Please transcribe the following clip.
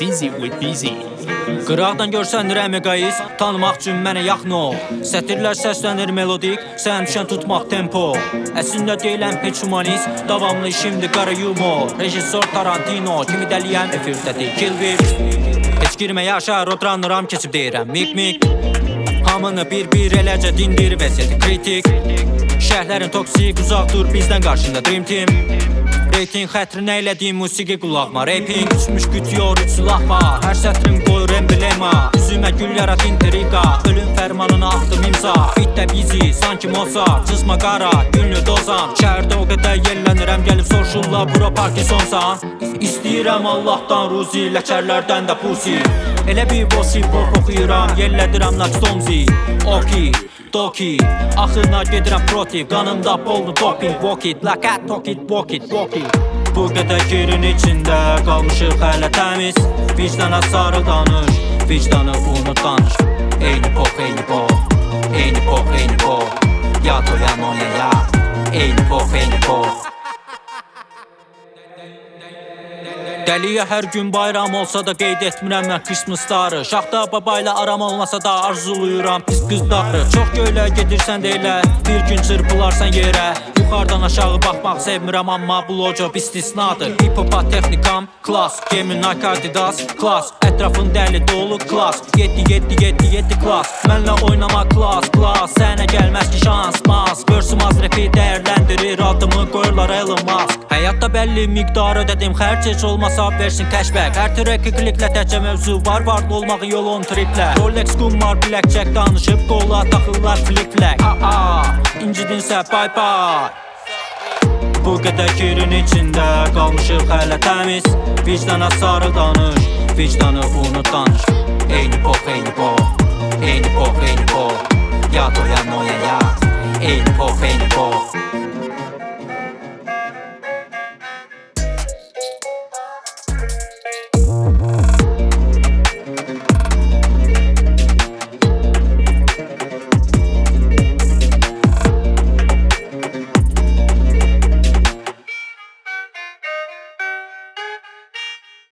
Fizzy with Busy. Qıraqdan görsənirəm eqoist, tanımaq üçün mənə yaxın ol. Sətirlər səslənir melodik, sən düşən tutmaq tempo. Əslində deyiləm heç humanist, davamlı işimdir qara yumor. Rejissor Tarantino, kimi dəliyəm efirdədir Kilvir. Heç girmə yaşa, rodranıram keçib deyirəm mik. Hamını bir eləcə dindir vəziyyəti kritik. Şəhlərin toksik, uzaq dur bizdən qarşında Dream Team. Reyting xətrinə elədiyim musiqi qulağıma. Raping düşmüş gütüyor, üç silah var. Hər sətrim qoyur emblema. Üzümə gül yarat intriga. Ölüm fərmanına atdım imza. Bitdə bizi, sanki Mozart. Cızma qara, günlü dozan. Şəhərdə o qədər yellənirəm, gəlib soruşurlar bura Parkinsonsan. İstəyirəm Allahdan ruzi, ləkərlərdən də pusi. Elə bir bosi pop oxuyuram, yellədirəm nakstomzi. Oki, doki, axırına gedirəm protiv. Qanımda boldu doping, walk it, like I talk it, walk it. Bu qədər kirin içində qalmışıq hələ təmiz. Vicdana sarı danış, vicdanı unut danış. Eyni pox, eyni pox, eyni pox, eyni pox. Ya toya moya ya, eyni pox, eyni pox. Dəliyə hər gün bayram olsa da qeyd etmirəm mən Christmasları. Şaxta babayla aram olmasa da arzuluyuram pis qızları. Çox göylə gedirsən deyilə, bir gün çırpılarsan yerə. Yuxardan aşağı baxmaq sevmirəm amma bu loco istisnadır. Hip-hopa texnikam, klas, gemin Nike Adidas, klas. Ətrafın dəli dolu klas, 7 klas. Mənlə oynama klas, sənə gəlməz ki şans, mas. Görsümaz rapi dəyərləndirir, adımı qoyurlar Elon Musk. Həyatda bəlli miqdarı dedim, xərc heç olmasa versin cashback. Hər treki kliklə təcə mövzu var, varlı olmağın yolu on triplə. Rolex qumar, blackjack danışıb, qola taxırlar flick-flack. İncidinsə bye bye. Bu qədər kirin içində qalmışıq hələ təmiz. Vicdana sarı danış, vicdanı unut danış. Eyni pox, eyni pox, eyni pox, eyni pox. Ya toya moya ya, eyni pox, eyni pox.